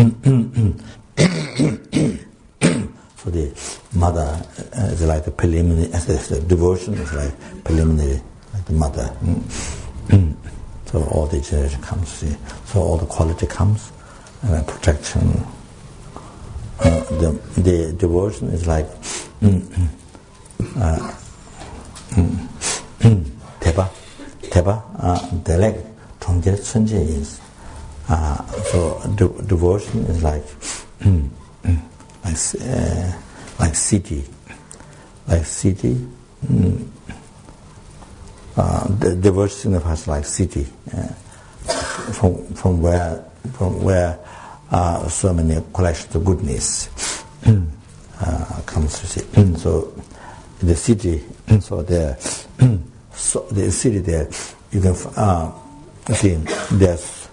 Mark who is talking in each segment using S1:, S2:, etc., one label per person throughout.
S1: So the mother is like the preliminary, the devotion is like preliminary, like the mother. So all the generation comes, see. So all the quality comes, and protection. The devotion is like 대바, 대leg, 정제, 천재 is. So devotion is like city, the devotion signifies like city, from where so many collections of goodness comes to see. So the city, the city there, you can see there's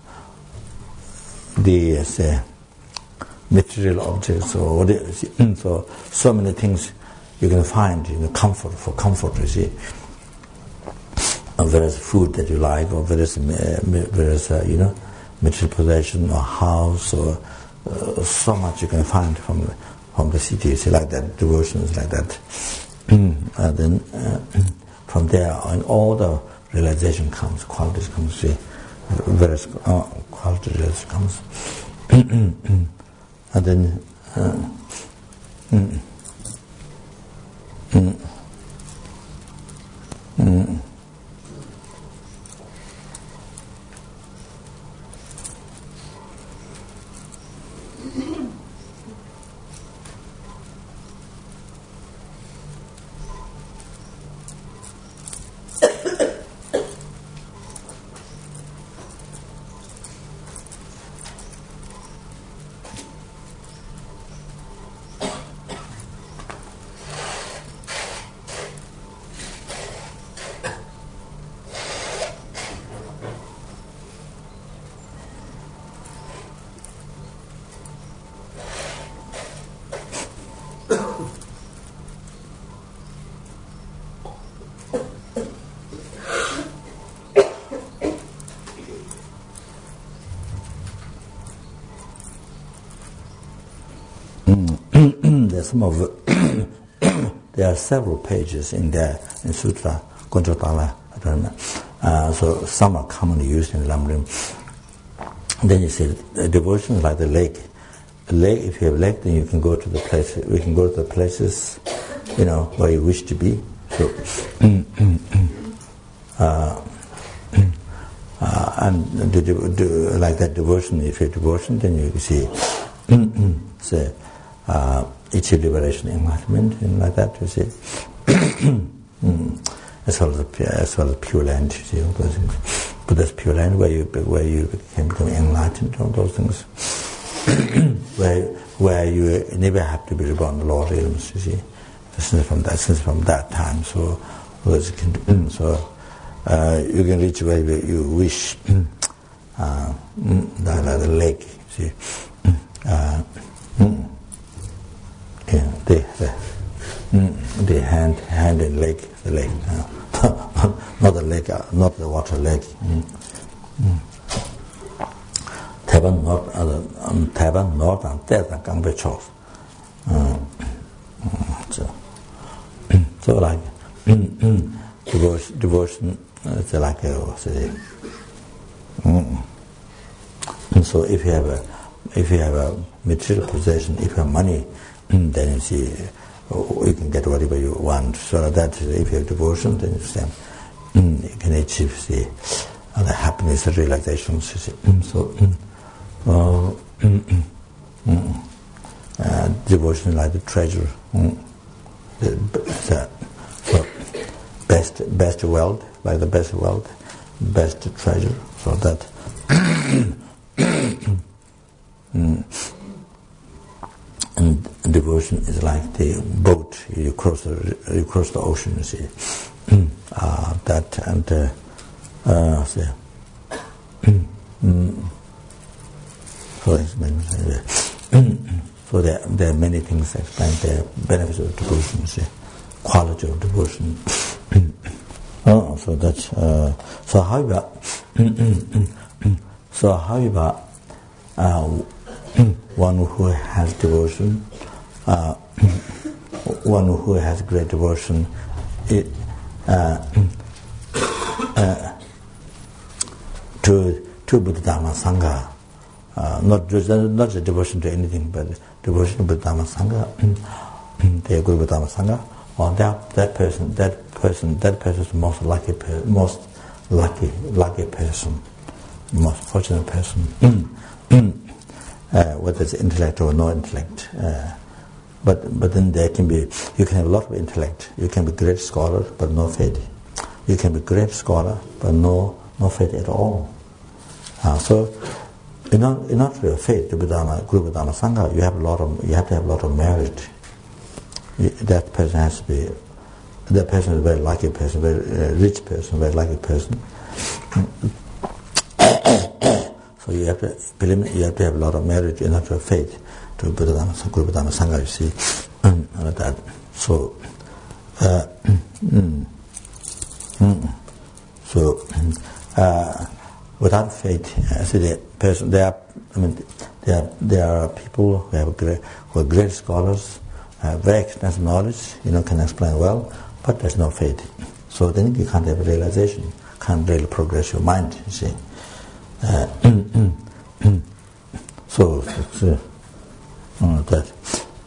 S1: the material objects, so many things you can find comfort, you see. Various food that you like, or various material possession or house, or so much you can find from the city. See, like that, devotion is like that. And then from there, and all the realization comes, qualities comes. See, various quality realization comes, and then. There are several pages in Sutra Gonjotala. So some are commonly used in Lamrim. Then you see devotion is like the lake. The lake, if you have a lake, then you can go to the place. We can go to the places, where you wish to be. So, and like that devotion. If you have devotion, then you see. Say. Each liberation, enlightenment, and like that, you see. As well as pure land, you see, all those things. But that's pure land where you become enlightened, all those things. where you never have to be reborn, the Lord realms, you see. Since from that time, so you can reach where you wish. The lake, you see. The hand in lake, the lake, not the lake, not the water lake. Taiwan North and Taiwan Gangwei Chou. So like devotion is like so if you have a material possession, if you have money, then you see you can get whatever you want. So that if you have devotion, then you can achieve the happiness, the realizations. Devotion is like the treasure, the best wealth, like the best wealth, best treasure. So that. And devotion is like the boat. You cross the ocean. You see that and so there are many things that explain the benefits of devotion. See, quality of devotion. So that's one who has devotion, one who has great devotion, to Buddha Dhamma Sangha, not just devotion to anything, but devotion to Buddha Dhamma Sangha, the Guru Buddha Dhamma Sangha. Well, that person is the most lucky person, most fortunate person, whether it's intellect or no intellect. But then you can have a lot of intellect. You can be a great scholar but no faith. You can be a great scholar but no faith at all. So in order to have faith to Guru Buddha Dhamma Sangha, you have to have a lot of merit. That person has to be. That person is a very lucky person, very rich person, very lucky person. So you have to have a lot of merit in order to have faith to Guru Buddha Dhamma Sangha. You see, that. So, without faith, see the person. There are people who are great scholars, very extensive knowledge, can explain well, but there's no faith. So then you can't have realization, can't really progress your mind, you see. So that.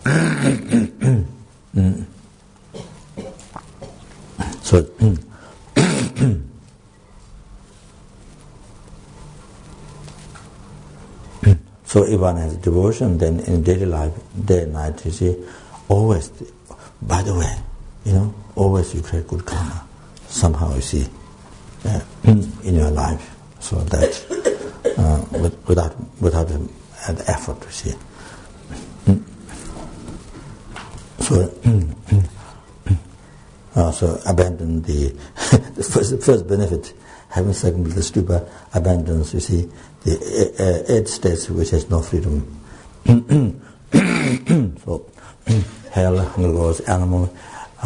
S1: So if one has devotion, then in daily life, day and night, you see, always, by the way, always you create good karma, somehow, you see, in your life, so that without an effort, you see. So abandon the first benefit, having second the stupa abandons, you see, the 8 states which has no freedom. So hell, hunger, goes, animal,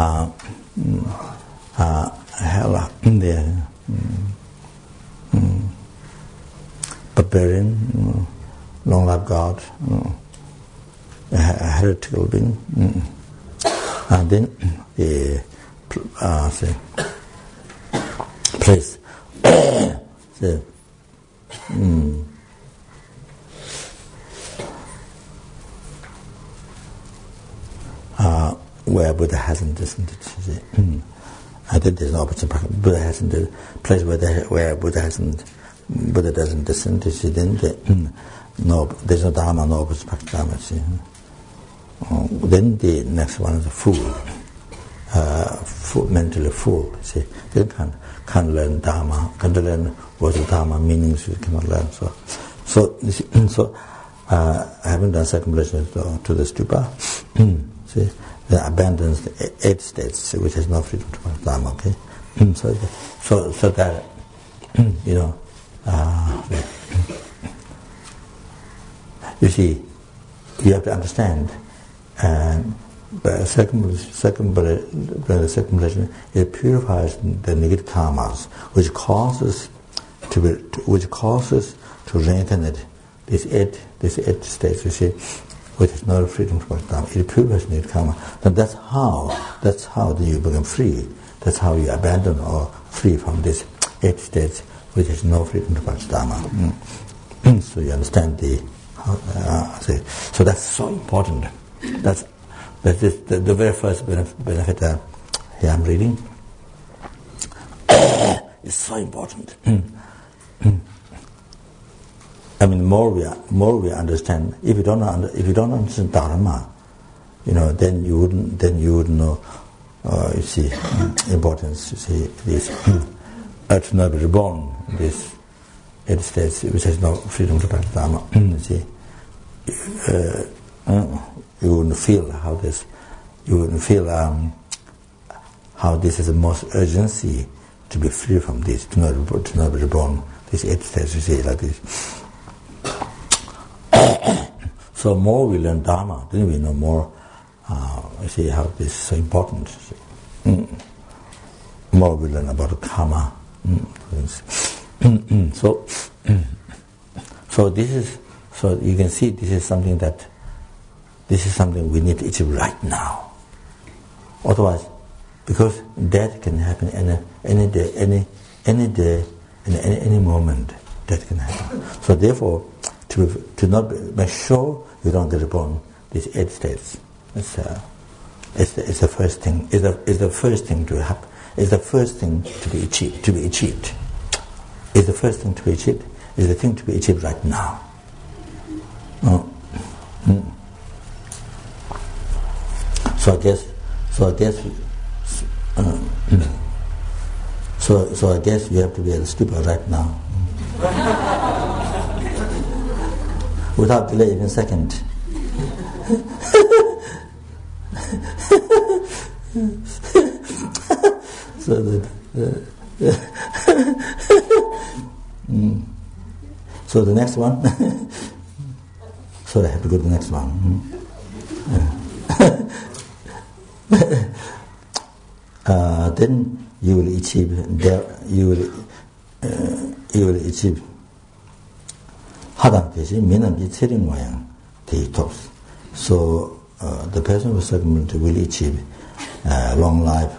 S1: hell, the barbarian, long-life God, a heretical being, and then the place, where Buddha hasn't descended. I think there's no opportunity. Buddha hasn't the place where Buddha doesn't descend. You see, then there's no Dharma, no opportunity Dharma. See. Then the next one is a fool, mentally fool. See, they can't learn Dharma, can't learn words of Dharma, meanings you cannot learn. So having done circumambulation to the stupa, see, then abandons the 8 states which has no freedom to practice Dharma. Okay, so that you see, you have to understand. The circumambulation, it purifies the negative karmas, which causes to reincarnate these eight states. You see, which is no freedom from Dharma. It purifies negative karma. And that's how you become free. That's how you abandon or free from these 8 states, which is no freedom from Dharma. So you understand so that's so important. That's the very first benefit here I'm reading. It's so important. I mean, more we understand. If you don't understand Dharma, then you wouldn't know. You see, importance. You see, this to not be reborn. This 8 states which has no freedom to practice Dharma. You see. You wouldn't feel how this is the most urgency to be free from this, to not be reborn. These 8 states, you see, like this. So more we learn Dharma, then we know more. You see how this is so important. More we learn about karma. So this is So you can see this is something we need to achieve right now. Otherwise, because death can happen any day, any moment, death can happen. So therefore, to not make sure you don't get born, these 8 states, it's the first thing. It's the first thing to happen. It's the first thing to be achieved. It's the first thing to be achieved. It's the thing to be achieved right now. So I guess you have to be a stupa right now. Without delay even a second. So so the next one. Sorry, I have to go to the next one. Then you will achieve. You will achieve. 하다듯이 미남지 체력 모양 detox. So the person who circumvented will achieve long life.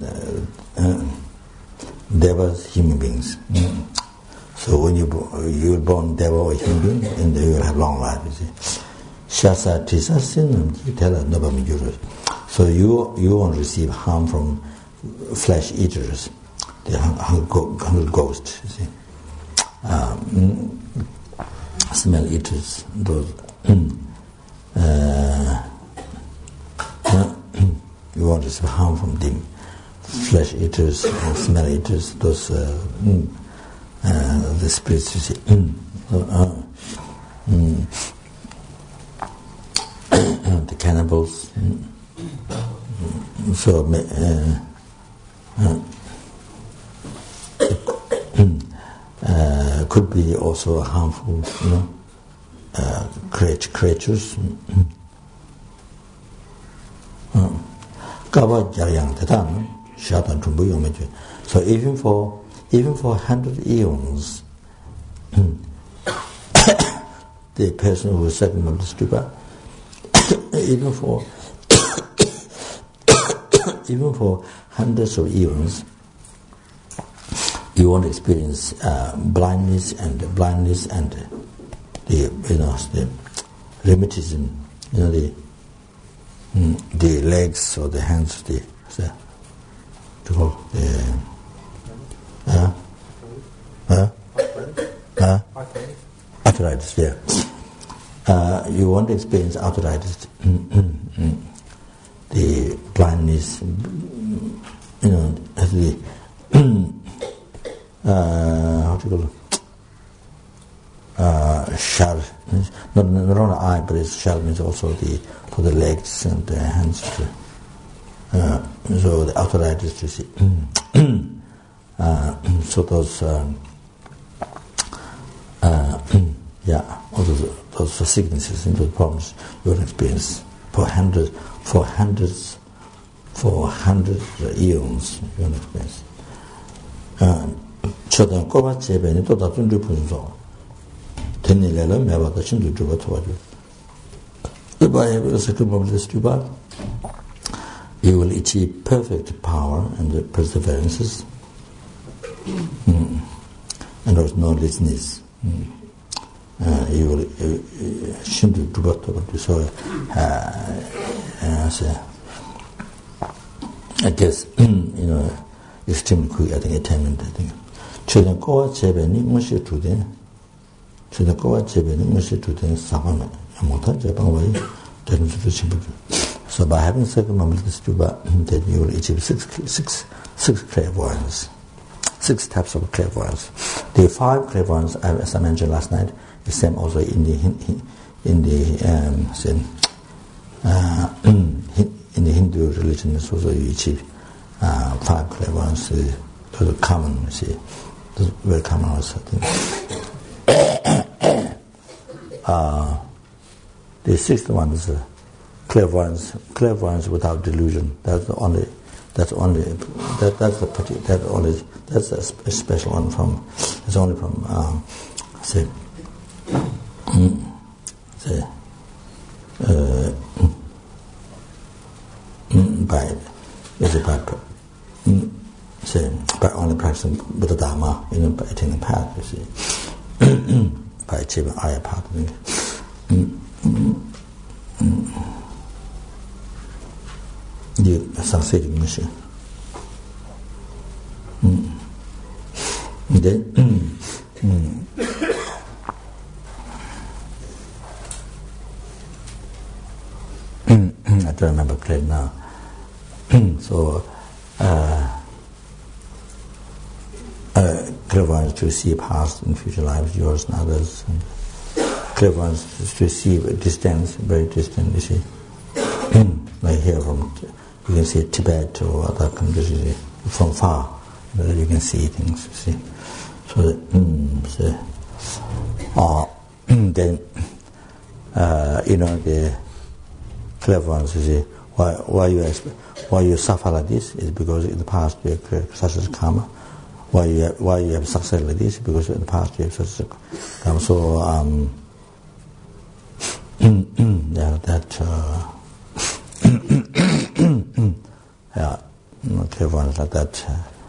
S1: Devas, human beings. So when you're born deva or human being, and you will have long life. You see. Shasa tisa sinam tela nobam yuru. So you won't receive harm from flesh eaters, the hungry ghosts. You see. Smell eaters, those you won't receive harm from them. Flesh eaters, smell eaters, those the spirits, you see. The cannibals. So could be also harmful, creatures. So even for 100 eons, the person who is second stupa, even for hundreds of eons, you won't experience blindness and the rheumatism, the legs or the hands, arthritis. Yeah, you won't experience arthritis, the blindness, how do you call it? Shal, not only eye, but it's shal means also for the legs and the hands. So the arthritis, you see. So those, all those sicknesses and those problems you will experience for hundreds eons you will experience. 저는 꼬바 제배니 또 다른 분소 되니래는 매바다 신도 주고 도와줘. 이바에 그래서 그 몸을 stupa, you will achieve perfect power and perseverances, and there's no laziness. You will 신도 주고 도와줘. So I guess extremely quick. I think attainment. I think. 저는 꼬와 제배니 무엇이 주대. 저는 꼬와 제배니 무엇이 주대. 상황은 못한 제 방법이 되는 수도 심부죠. So by having circumambulatory stupa, then you will achieve six clairvoyance, 6 types of clairvoyance. The 5 clairvoyance, as I mentioned last night, is same also in the Hindu religion. Is also you achieve 5 clairvoyance. Those are common. You see, those are very common also. The 6th one is clairvoyance without delusion. That's a special one from. It's only from by only practicing Buddha Dharma, by attaining path, you see, by achieving higher path. You succeed in mission. Then, I don't remember clearly now. So, clairvoyance to see past and future lives, yours and others. And clairvoyance to see distance, very distant, you see. Like here you can see Tibet or other countries from far. You can see things, you see. So then, the clairvoyance, you see, why you suffer like this is because in the past you have such a karma. Why you have success like this because in the past you have such a karma. So clairvoyance like that.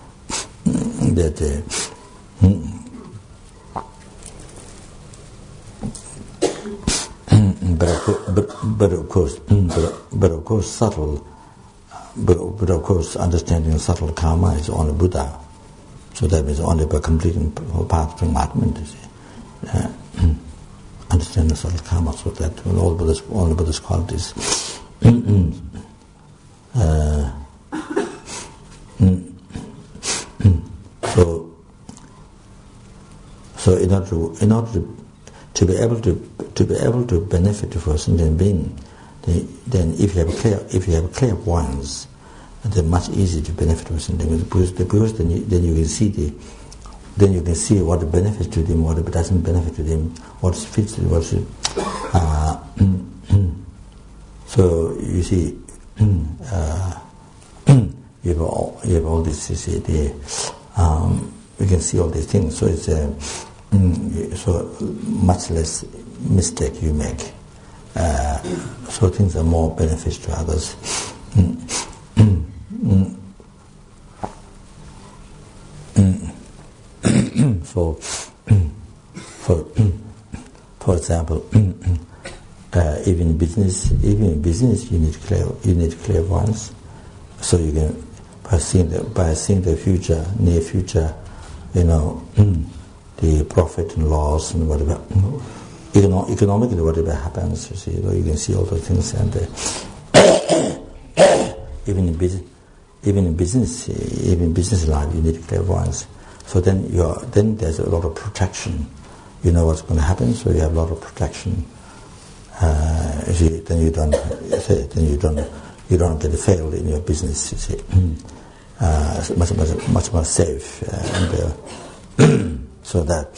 S1: But of course, subtle. But of course, understanding subtle karma is only Buddha. So that means only by completing the path to enlightenment. You see, understanding subtle karma, so that all Buddha's qualities. So in order to be able to benefit for a sentient being, then if you have clairvoyance, then much easier to benefit from sentient being, because then you can see what benefits to them, what doesn't benefit to them, what fits to them, so you see, you have all this. You see, you can see all these things. So it's so much less mistake you make. So things are more beneficial to others. For example, even in business you need clairvoyance. So you can by seeing the future, near future, the profit and loss and whatever, economically whatever happens, you see, you can see all those things. And even in business life, you need clairvoyance. So then there's a lot of protection. You know what's going to happen, so you have a lot of protection. Then you don't get failed in your business. You see, much more safe. So that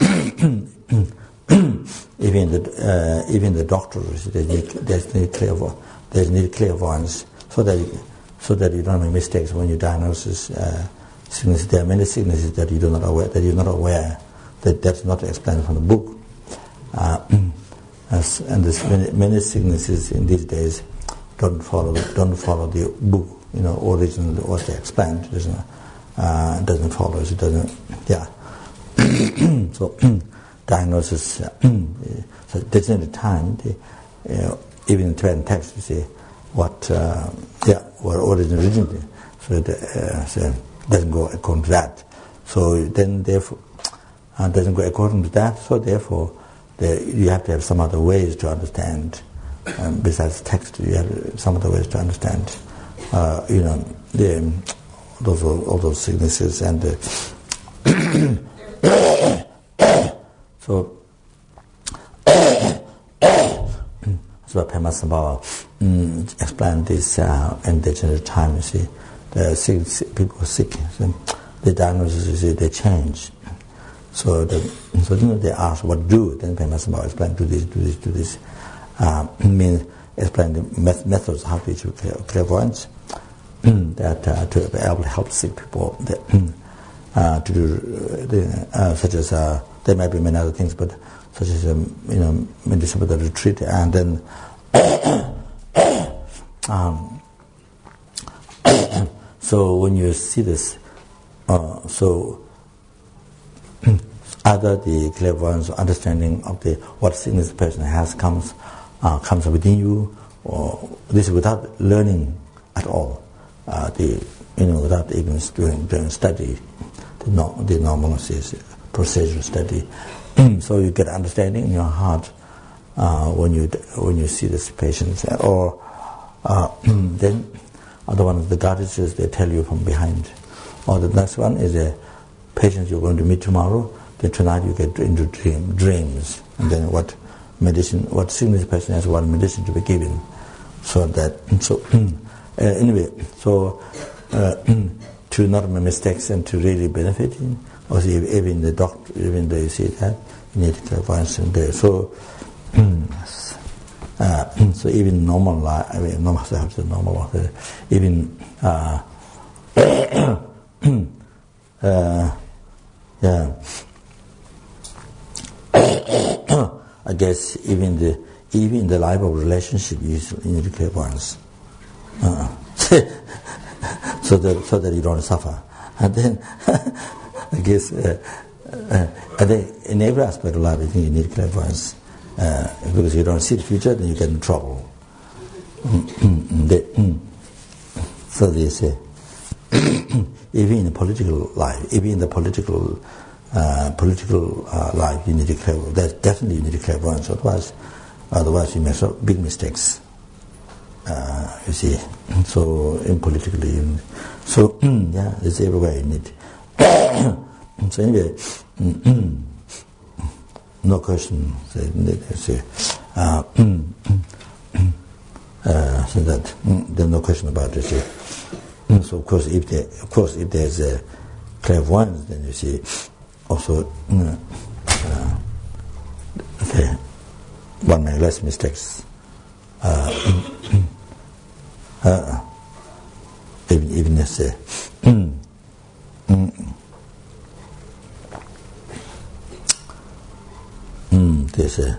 S1: even the doctors, there's need clairvoyance, so that you don't make mistakes when you diagnose sickness. There are many sicknesses that you're not aware that's not explained from the book. And there's many sicknesses in these days don't follow the book. Originally what they explained doesn't follow. It doesn't. Yeah. So diagnosis. So there's no time. Even in Tibetan text, you see what originally. So it doesn't go according to that. So then therefore doesn't go according to that. So therefore, you have to have some other ways to understand. Besides text, you have some other ways to understand. All those sicknesses and. So Pema Sambhava explained this in the general time. You see, the people are sick. So the diagnosis, you see, they change. So they ask what to do. Then Pema Sambhava explained, do this. Means explain the methods how to achieve clairvoyance. That to be able to help sick people. To do such as there might be many other things, but such as medicine the retreat, and then so when you see this, so either the clairvoyance understanding of what sickness the person has comes within you, or this is without learning at all, without even doing study, the normal procedural study. So you get understanding in your heart when you see this patient, or then other one is the goddesses, they tell you from behind. Or the next one is a patient you're going to meet tomorrow. Then tonight you get into dreams, and then what sickness person has, what medicine to be given. Anyway, to not make mistakes and to really benefit, also even the doctor, even though you see that, you need clairvoyance and there. So even normal life, even I guess even the life of relationship you need clairvoyance, so that you don't suffer. And then I guess I think in every aspect of life, I think you need clairvoyance, because you don't see the future, then you get in trouble. So they say, even in the political life, even in the political life, you need to clairvoyance. That's definitely you need to clairvoyance. Otherwise you make so big mistakes. You see, so in politically, so it's everywhere you need. So anyway, no question. So that there's no question about it. So of course, if there's a clairvoyance, then you see also one makes less mistakes. Even if there's a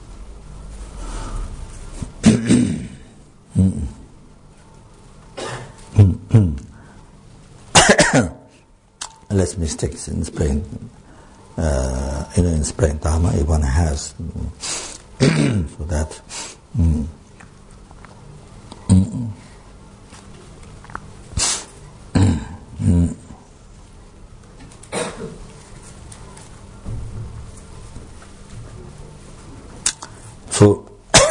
S1: less mistakes in spreading, in spreading Dharma if one has, so that. So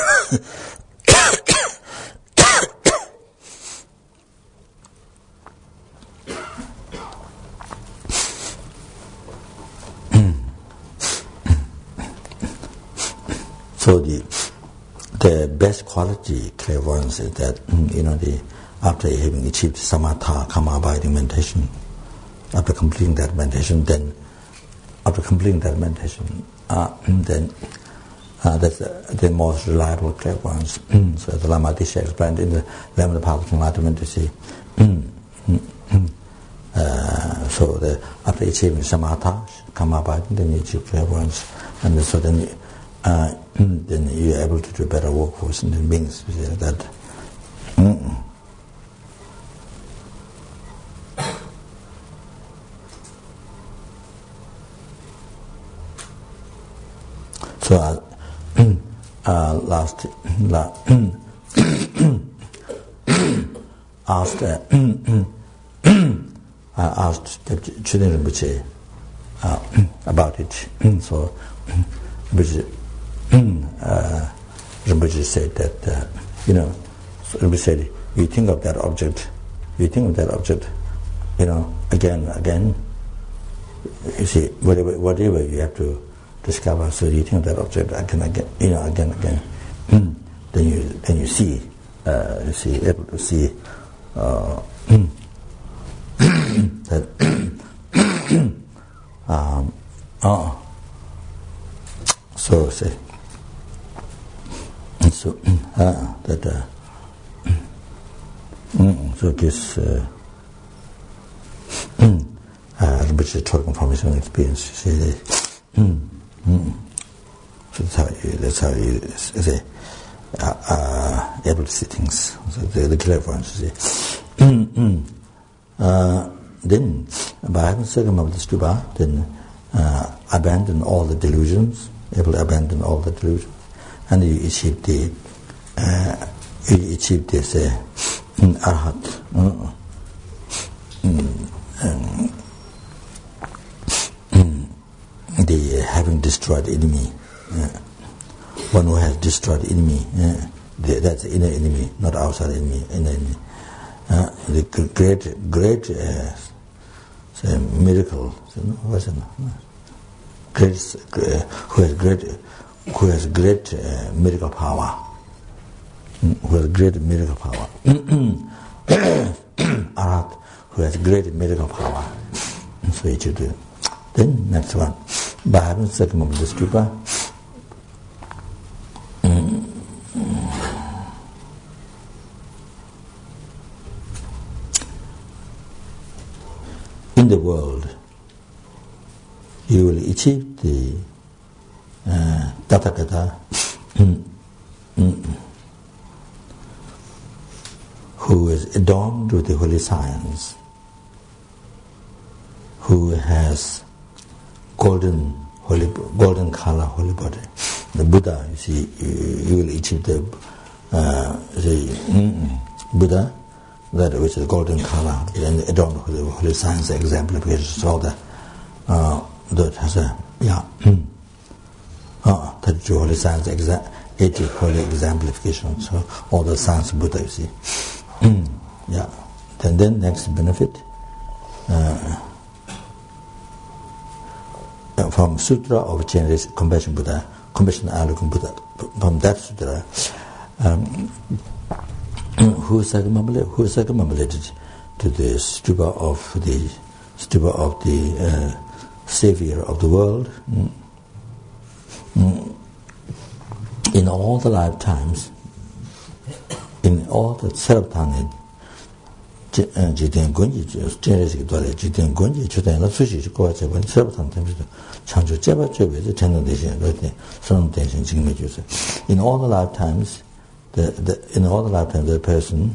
S1: so the best quality clairvoyance is that after having achieved samatha, karma abiding meditation, after completing that meditation, then that's the most reliable clairvoyance. So the Lama Disha explained in the 11th Path of Enlightenment, you see. So after achieving samatha, karma abiding, then you achieve clairvoyance, and so then you're able to do better work for sentient beings. You see that. So I asked Chudin Rinpoche about it. So Rinpoche said that, Rinpoche said, you think of that object, again, you see, whatever you have to discover, so you think of that object again, then you see, able to see that so say so that so this Rinpoche talking from his own experience, you see. that's how you say, able to see things. So the clairvoyance, you see. Then, by having circumambulate stupa, then abandon all the delusions, able to abandon all the delusions, and you achieve this arhat. The having destroyed the enemy, one who has destroyed the enemy, that's the inner enemy, not outside enemy, inner enemy. The great say miracle, what's it? Who has great miracle power, who has great miracle power. Arhat, who has great miracle power. So you should do. Then next one, by having circumambulate stupa, in the world, you will achieve the Tathagata, who is adorned with the holy science, who has golden color, holy body. The Buddha, you see, you will achieve the Buddha, that which is golden color and adorned with the holy science exemplification. So that has a 32 holy science 80 holy exemplification. So all the science Buddha, you see. Then next benefit. From Sutra of Generation Compassion Buddha, Compassion Alokam Buddha, from that sutra, who is circumambulated to the stupa of the Savior of the world, in all the lifetimes, in all the Sarabdhani, Jiten Gunji, Generation Dwale, Jiten Gunji, Chutan, La Sushi, Kovache, when Sarabdhan, Chanchu Jeba Chebe, the Tendon Dation, Son Dation, Jingme Juice. In all the lifetimes, the person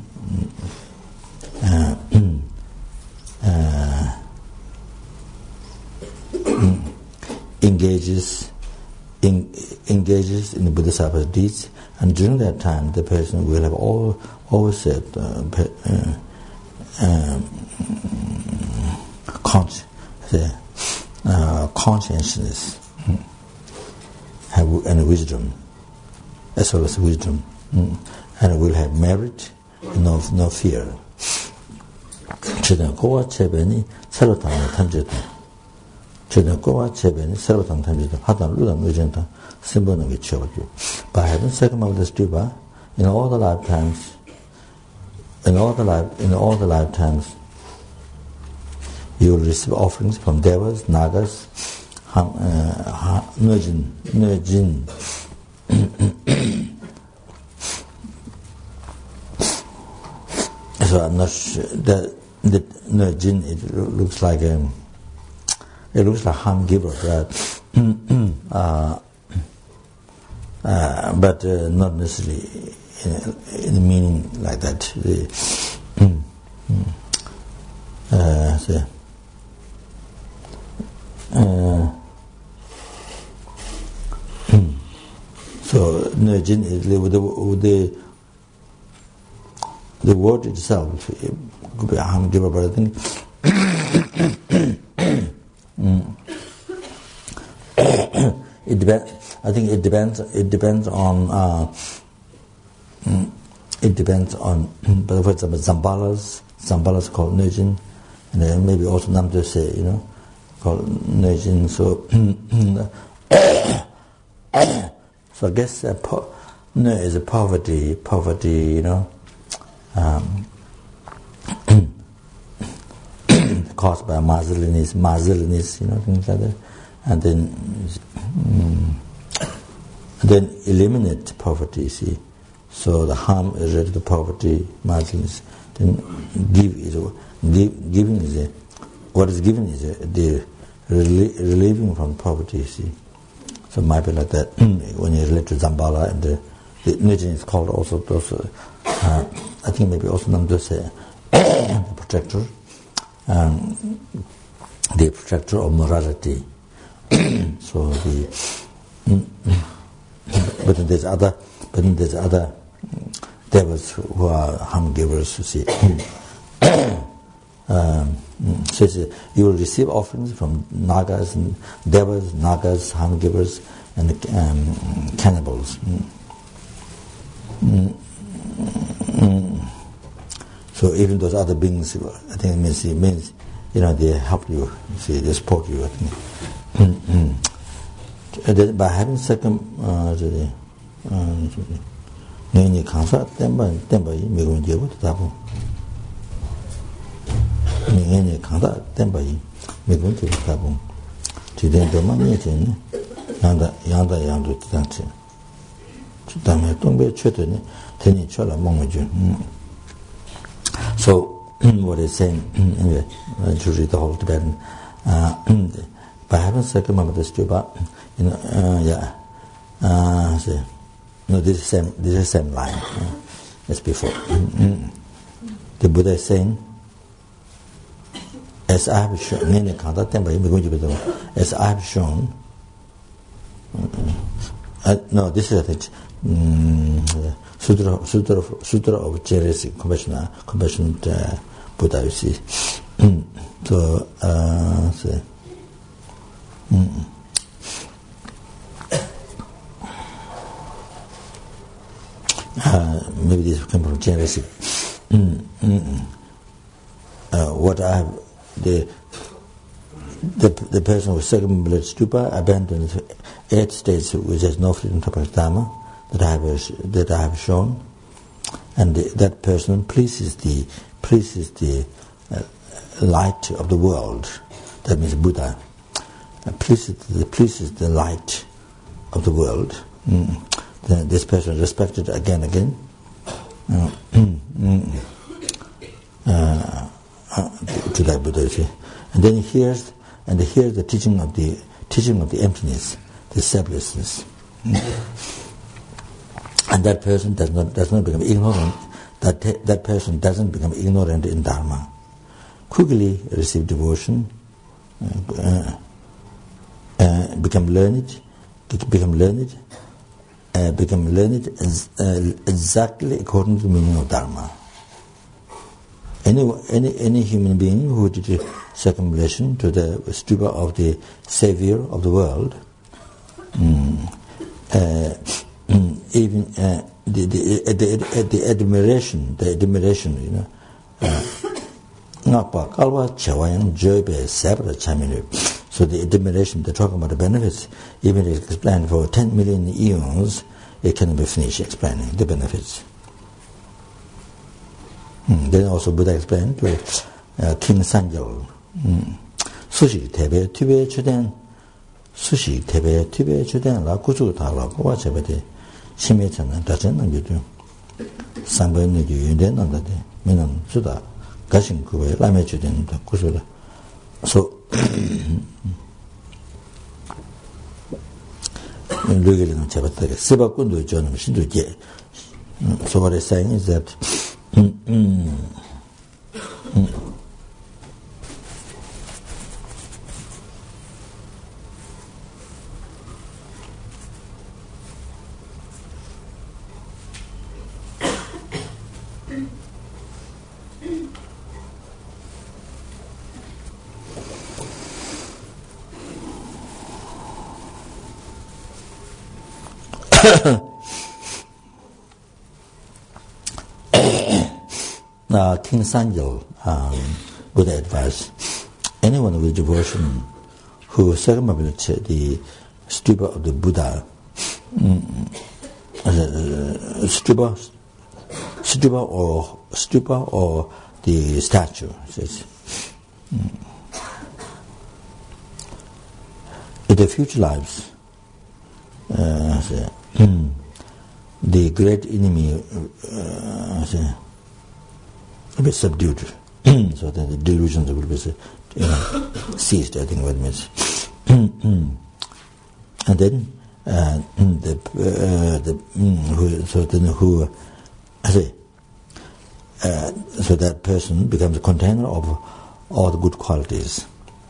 S1: engages in the Bodhisattva's deeds, and during that time, the person will have always said consciousness and wisdom, as well as wisdom, and will have merit, no fear. Chidan Kowa Chebeni Sarvatang Tanjita. Chidan Kowa Chebeni Sarvatang Tanjita. Hatan Ludan Nujenta Simbona Vichoju. By having circumambulate stupa, in all the lifetimes, you will receive offerings from devas, nagas, Nujin. So I'm not sure that Nujin, it looks like harm giver, but not necessarily in the meaning like that. So Nujin is with the word itself, it could be a harm giver, but I think it depends on but for example Zambalas called Nujin, and then maybe also Namdo say, called Nujin. So so I guess is a poverty, caused by marzilinis, things like that, and then eliminate poverty. See, so the harm is related to poverty, marzilinis. Then giving is what is given is the relieving from poverty. See, So it might be like that when you relate to Zambala, and the religion is called also those. I think maybe also Namdose, the protector, of morality. So but then there's other devils who are harm givers. You see. So you will receive offerings from nagas and devas, nagas, harm givers, and cannibals. So even those other beings, I think it means they help you. See, they support you. I think. By having second, 내니 강사 땜바이 미군 제부터 답고. 내니 강사 땜바이 미군 제부터 답고. 지된도만 예전에 양도 지단치. 그다음에 동배 최대니 대니 철라 먹어줘. So what is saying anyway, to read the whole Tibetan, by having circumambulated stupa, no, this is the same line as before. The Buddha is saying, as I have shown, as I have shown, no, this is I think Sutra of generous, compassionate Buddha. You see, so maybe this came from generous. What I have the person who circumambulated stupa abandoned 8 states which has no freedom to practice Dharma that I have shown, and that person pleases the light of the world. That means Buddha pleases the light of the world. Then this person is respected again. To that Buddha, and then he hears the teaching of the emptiness, the selflessness, and that person does not become ignorant. That person doesn't become ignorant in Dharma. Quickly receive devotion, become learned exactly according to the meaning of Dharma. Any human being who did circumambulation to the stupa of the Savior of the world, even the admiration, so the admiration, they're talking about the benefits, even if it's explained for 10 million eons, it cannot be finished explaining the benefits. Then also Buddha explained to King Sanjal, 수식 대배 튜베 주된 수식 대배 튜베 주된 라구주 달라고 와제베데 심해잖아 다전는 게도 상반의 유인된 난다데 민은 주다 가신 그에 라메 주된 구조다. So 루겔은 잡았다. 세바꾼도 저는 신도제. So what I'm saying is that King Sanjal would advise anyone with devotion who circumambulates the stupa of the Buddha, stupa or the statue. In the future lives, the great enemy will be subdued, so that the delusions will be ceased. I think what it means. And then So that person becomes a container of all the good qualities.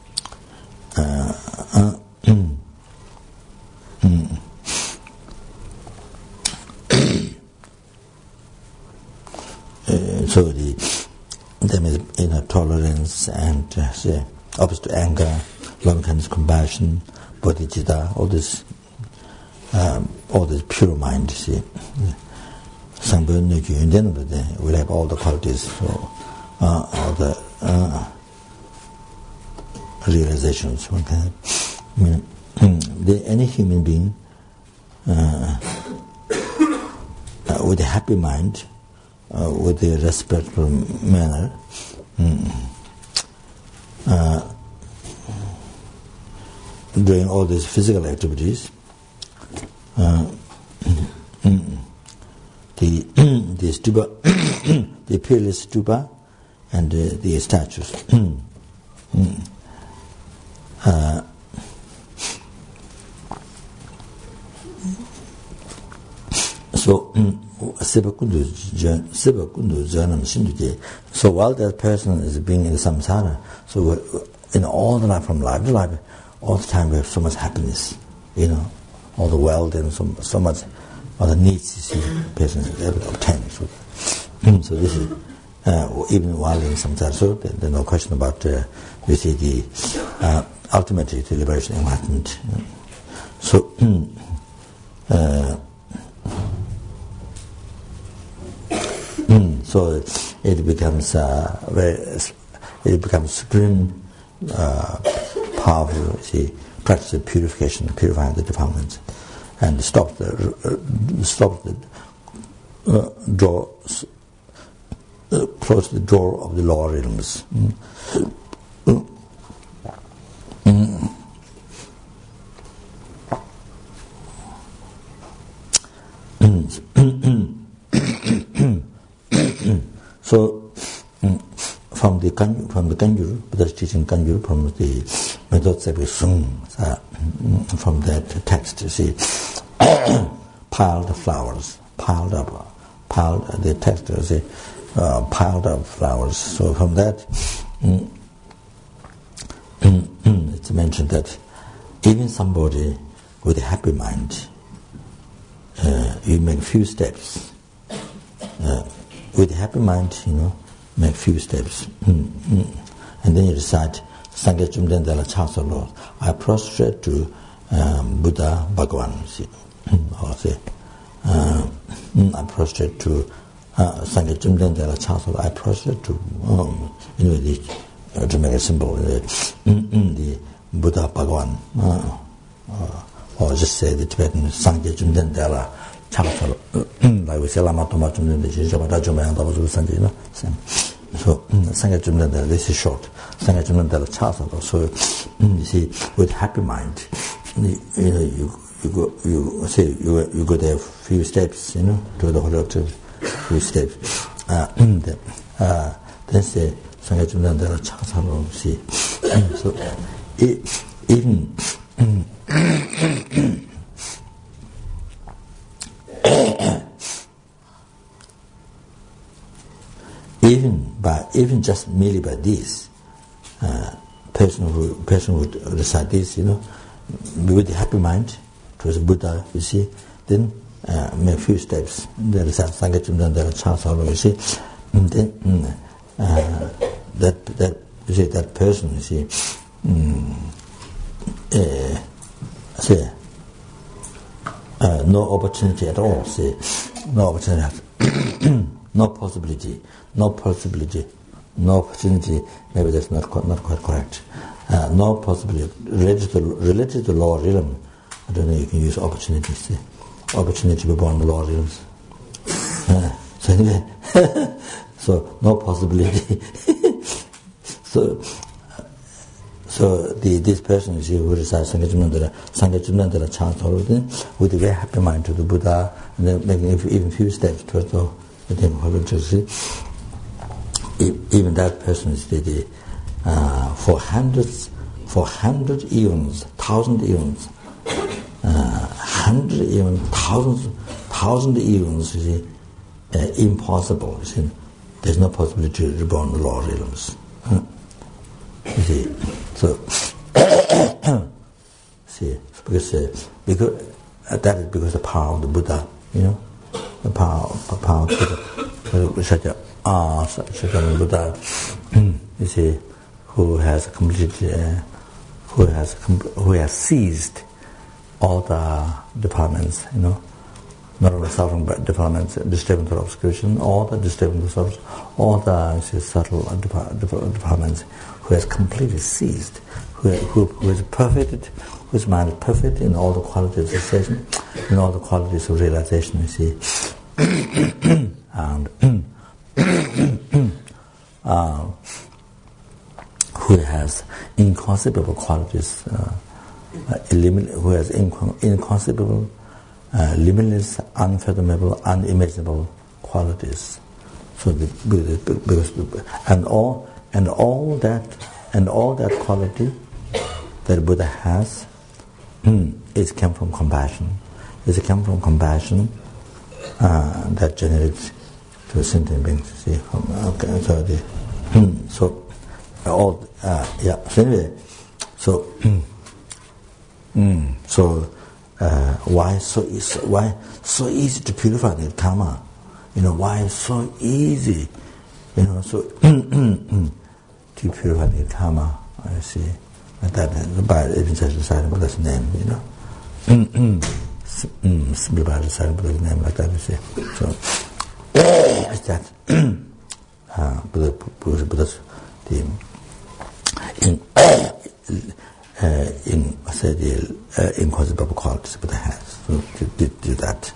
S1: So there is tolerance and opposite to anger, loving kindness, compassion, bodhicitta, all this pure mind. See, Sangpa will have all the qualities, so all the realizations one can have. Any human being with a happy mind, with a respectful manner, doing all these physical activities, the stupa, the peerless stupa, and the statues. So, so while that person is being in the samsara, so in all the life, from life to life, all the time we have so much happiness, all the wealth and so much, all the needs the person is able to obtain. So this is even while in samsara, so there's no question about we see the ultimately the liberation enlightenment. So so it becomes supreme, powerful. See, practice of purification, purifying the defilements, and stop the door, close the door of the lower realms. So, from the Kanjur, Buddha's teaching Kanjur, from the Methodsepi Sung, from that text, you see, piled flowers, the text, you see, piled up flowers. So from that, it's mentioned that even somebody with a happy mind, you make few steps. With a happy mind, make few steps. And then you recite, Sangha Chumden Dala Chasa Lord, I prostrate to Buddha Bhagavan. Or say, I prostrate to Sangha Chumden Dala Chasa Lord, I prostrate to, to make a symbol, the Buddha Bhagavan. Or just say the Tibetan Sangha Chumden Dala Chasa Lord. Like we say, Lama Toma Chumden Dala Chasa Lord, so Sangha Chumden Dala, this is short. Sangha Chumden Dala Chasa Lord. So you see, with happy mind, you go there a few steps, to the whole few steps. Then say Sangha Chumden Dala Chasa Lord. See, so even even just merely by this, person would recite this, with a happy mind towards Buddha, you see, then make few steps. Then recite Sangha Chumden Dala Chasa Lord, you see, and then that person, you see, no opportunity at all. See, no opportunity, no possibility. Maybe that's not quite correct. No possibility related to lower realm. I don't know. You can use opportunity. See, opportunity to be born in the lower realms. So anyway, so no possibility. So this person, you see, who recites Sangha Chumden Dala Chasa Lord, with a very happy mind to the Buddha, and then making even few steps towards the see, even that person is for 100 eons, 1,000 eons, hundreds, even thousands eons, you see, impossible. You see, there's no possibility to reborn the lower realms. You see, so see, because that is because the power of the Buddha, the power of the Buddha, such a Buddha, you see, who has completely, who has seized all the departments, not only suffering but departments, disturbance or obscuration, all the disturbance, all the subtle departments, who has completely seized, who is perfected, whose mind is perfect in all the qualities of sensation, in all the qualities of realization, you see, and who has inconceivable qualities, who has inconceivable, limitless, unfathomable, unimaginable qualities. So and all that quality that Buddha has, it came from compassion. It came from compassion that generates to sentient beings. See, so anyway, why so easy to purify the karma? Why it's so easy, to purify the karma. I see that by even just reciting Buddha's name, simply by reciting Buddha's name like that, you see. So it's that Buddha's the inconceivable qualities Buddha has. So to do that.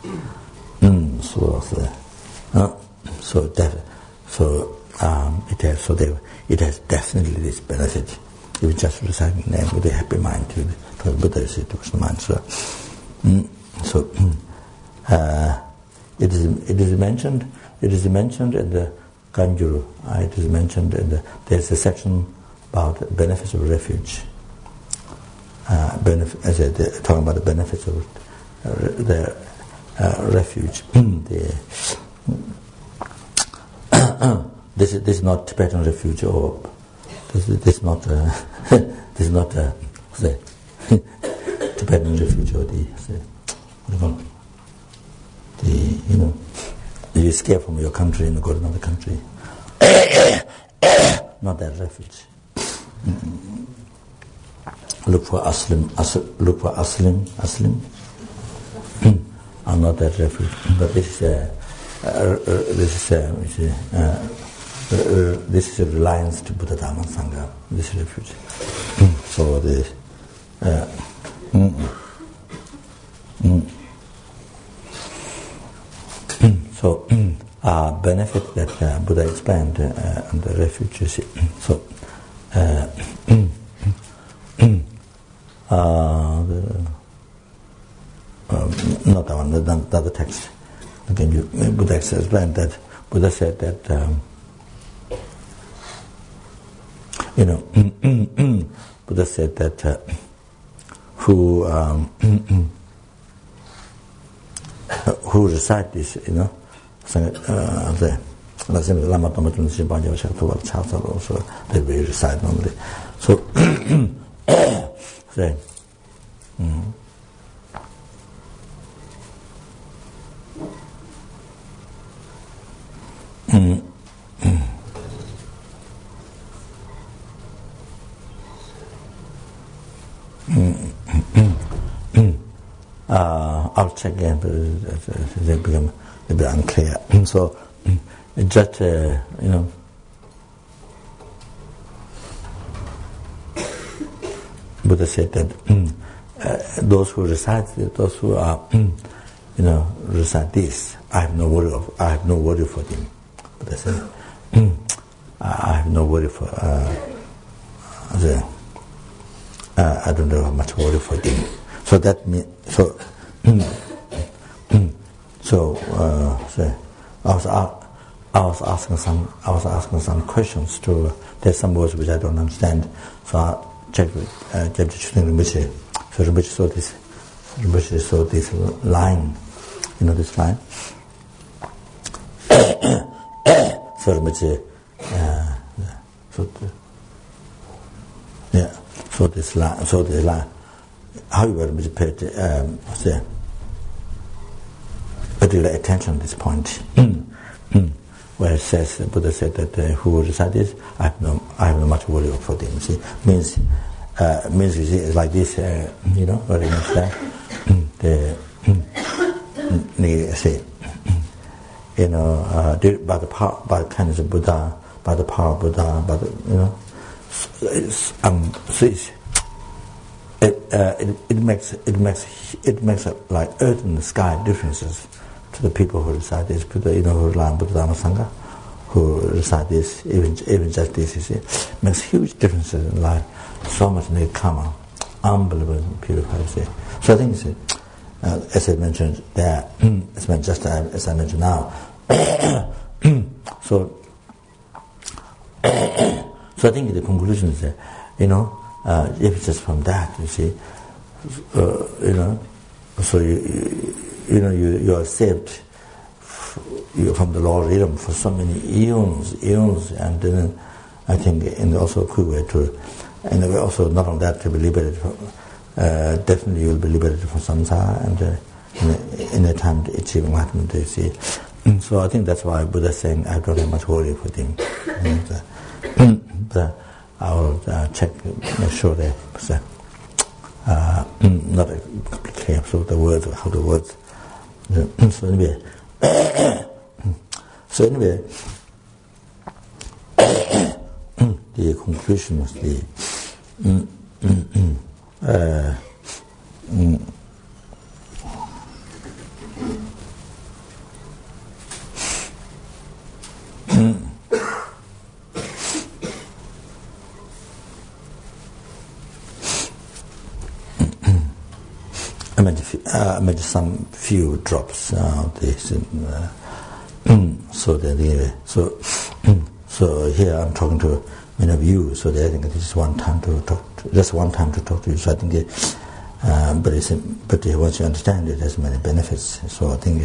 S1: It has definitely this benefit. If just reciting the name with a happy mind to the Buddha, to the mind. It is mentioned in the Ganjuru. It is mentioned there's a section about benefits of refuge. Talking about the benefits of the refuge. This is not Tibetan refuge, or this is not Tibetan refuge, or you escape from your country and go to another country. Not that refuge. Look for aslim, and not that refuge. But this is a reliance to Buddha, Dhamma, Sangha. This refuge. So the benefit that Buddha explained on the refuge. So. Not that one, not the text. Again, Buddha explained that. Buddha said that, Buddha said that who recite this, Lama Tamatun Simbanja Shaktuval Chasal also, they will recite normally. So, say, I'll check again, but they become a bit unclear. So, just Buddha said that those who recite this, I have no worry for them. Buddha said, I have no worry for. I don't have much worry for them. So that means I was asking some questions to. There's some words which I don't understand, so I checked with Gyabje Chögyam Rinpoche. So Rinpoche saw this. Rinpoche saw this line, this line. So Rinpoche, so this line. However, Rinpoche paid particular attention at this point. Where it says, the Buddha said that who recite this, I have no much worry for them. See, means you see, it's like this, very much that. By the power, by the kindness of Buddha, by the power of Buddha, by the, it makes like earth and the sky differences to the people who recite this, who rely on Buddha Dhamma Sangha, who recite this, even just this, you see, makes huge differences in life. So much karma, unbelievable, purified. So I think, as I mentioned there, as I mentioned now, so I think the conclusion is that, if it's just from that, you see, so you are saved from the Lord Ram for so many eons, and then I think in also a quick way to, and also not only that, to be liberated from, definitely you will be liberated from samsara, and in a time to achieve enlightenment, you see. So I think that's why Buddha is saying, I don't have much worry for them. But I will check, make sure that not completely absolute the words, or how the words. So anyway, the conclusion was the I made some few drops of this, so here I'm talking to many of you. So I think this is one time to talk, just one time to talk to you. So I think, but once you understand it, has many benefits. So I think.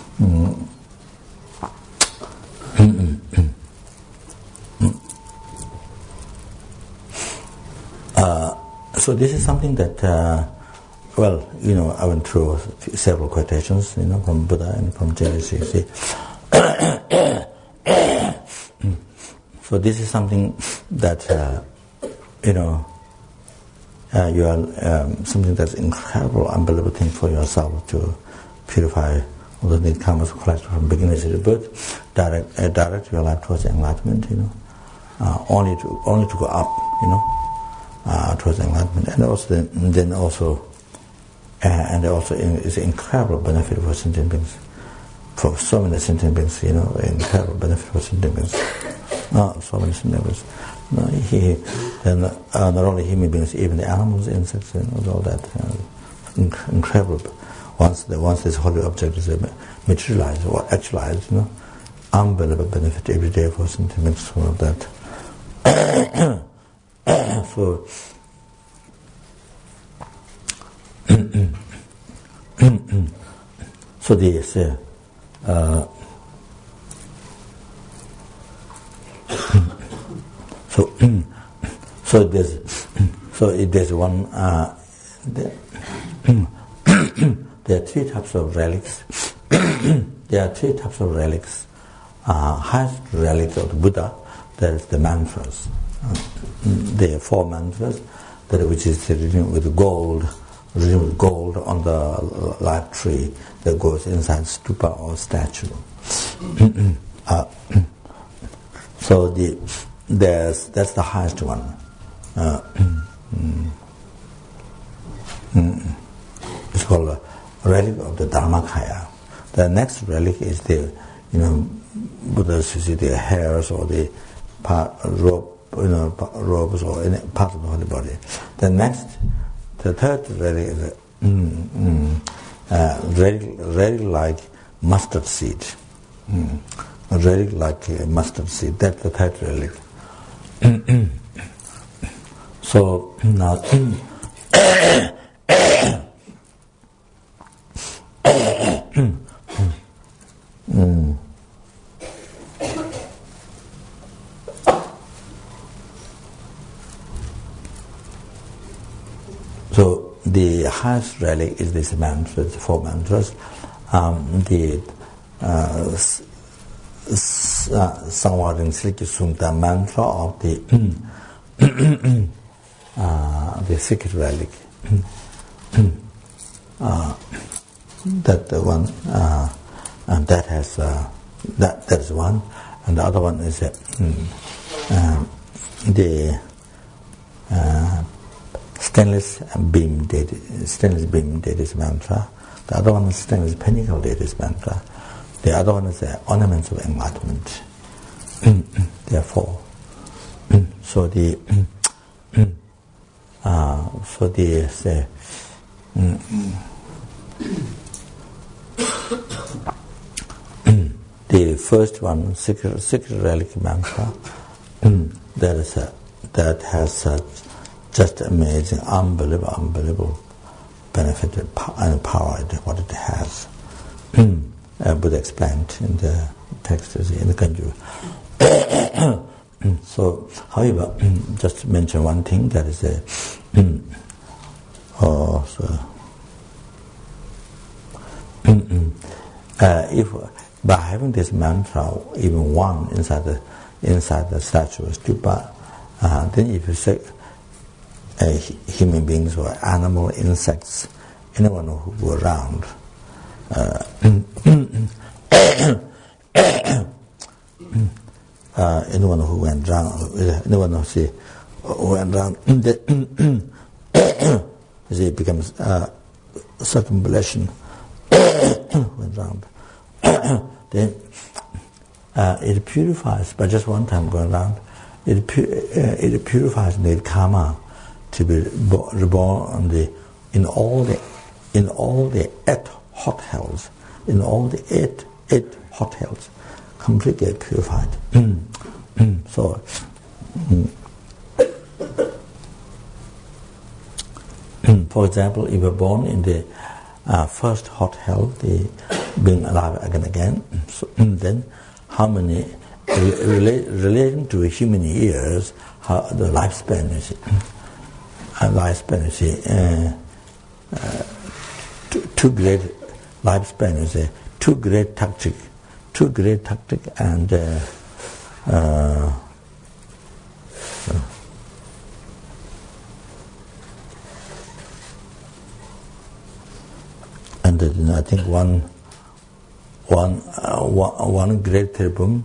S1: So this is something that. I went through several quotations, from Buddha and from JDC. So this is something that, you are something that's incredible, unbelievable thing for yourself to purify all the need karmas collected from beginning to birth, direct your life towards enlightenment. Only to go up, towards enlightenment, and also. And also is an incredible benefit for sentient beings. For so many sentient beings, incredible benefit for sentient beings. So many sentient beings. Not only human beings, even the animals, insects, and all that. Incredible. Once this holy object is materialized or actualized, unbelievable benefit every day for sentient beings from that. So this there's one there are three types of relics. There are three types of relics. Highest relic of the Buddha, that is the mantras. There are 4 mantras, which is written with gold on the live tree that goes inside stupa or statue. So that's the highest one. It's called a relic of the Dharmakaya. The next relic is the Buddha's, the hairs or the robes or any part of the holy body. The third relic is relic like mustard seed. A relic like mustard seed. That's the third relic. So now, the highest relic is this mantra, the 4 mantras. The Sangwaring Silki Sumta mantra of the secret relic. That one, and that has that is one, and the other one is the stainless beam dated mantra. The other one is stainless pinnacle dated mantra. The other one is the ornaments of enlightenment. Therefore, so the the first one, secret relic mantra, that has just amazing, unbelievable benefit and power what it has. Buddha explained in the text in the Kanju. So, however, just to mention one thing, that is if by having this mantra, even one inside the statue or stupa, then if you say human beings or animal, insects, anyone who go around, anyone who went around, it becomes circumambulation. Went round. Then it purifies by just one time going around. It purifies the karma to be reborn in all the 8 hot hells. In all the eight hot hells, completely purified. So. For example, if you're born in the first hot hell, the being alive again, so, then how many, relating to human years, how the lifespan is, two great lifespan is two great tactic, and and I think one great Tirbum,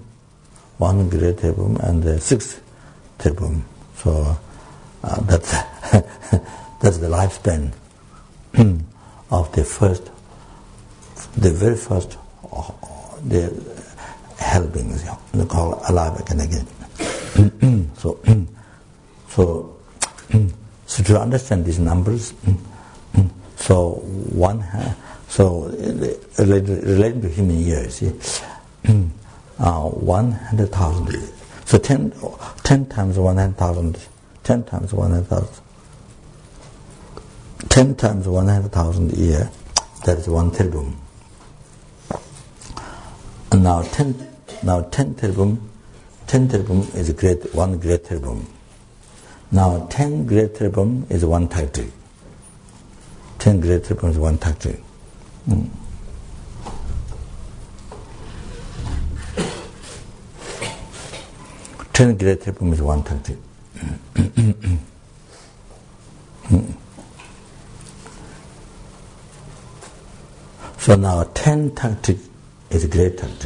S1: and 6 Tirbum. So that's the lifespan of the very first the hell beings, they call alive again. So to understand these numbers, so relating to human years, 100,000. So 10 times 100,000, 10 times 100,000, 10 times 100,000 a year, that is 1 Tirbum. And now 10 Tirbum is one great Tirbum. Now 10 great Tirbum is 1 tactic. 10 great Tirbum is 1 tactic. 10 great Tirbum is 1 tactic. So now 10 tactic is a great tactic.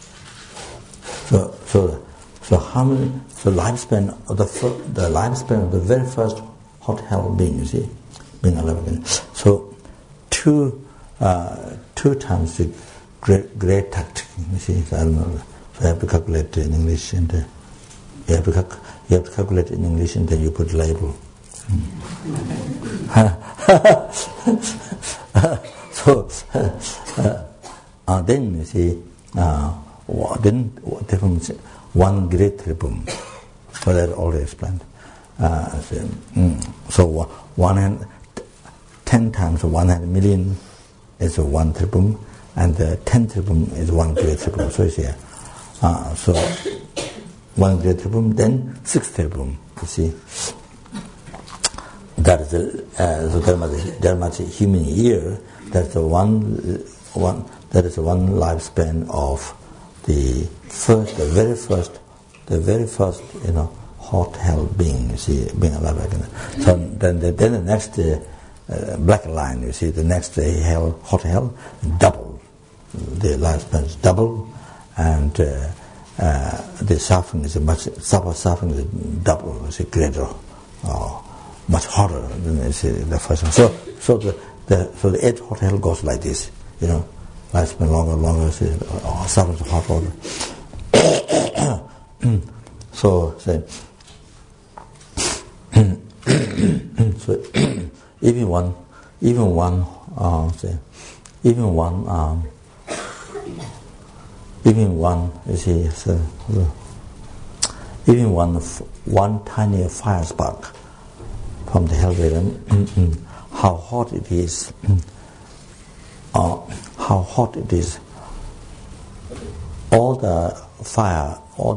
S1: So how many? So lifespan of the very first hot hell being, you see, being alive again. So two times the great tactic. You see, so I don't know. So you have to calculate in English, and you have to calculate in English, and then you put label. So then you see, then difference 1 great Tirbum. So that already explained. So 10 times 100 million is 1 Tirbum, and 10 Tirbum is 1 great Tirbum. So you see, so 1 great Tirbum, then 6 Tirbum. You see, that is so there must be human year. That's the one. That is the one lifespan of the very first, hot hell being. You see, being alive again. So then the next black line. You see, the next hot hell, double. The lifespan is double, and the suffering is suffering is double. You see, greater. Much harder than the first one. So the 8th hot hell goes like this, lifespan longer, suffering hot order. So even one, you see, even one tiny fire spark from the hell rhythm, how hot it is, all the fire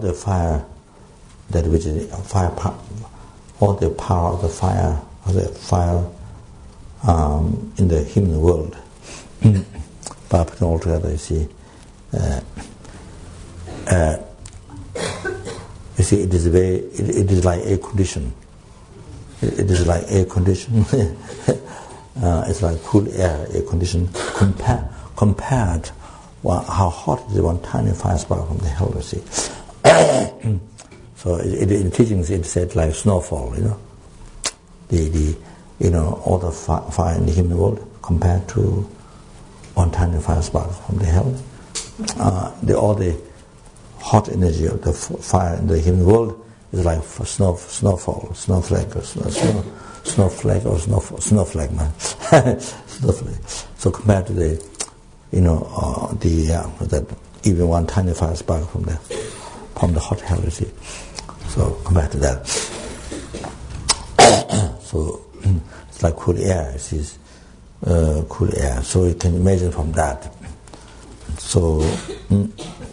S1: that which is fire, all the power of the fire in the human world, by putting all together, you see, it is like air condition. It is like air condition. It's like cool air condition compared how hot is one tiny fire spark from the hell. You see. So in teachings it said like snowfall. All the fire in the human world compared to one tiny fire spark from the hell. All the hot energy of the fire in the human world is like snowfall, snowflake, man. Snowflake. So compared to that even one tiny fire spark from the hot hell, you see. So compared to that, so it's like cool air. It is cool air. So you can imagine from that. So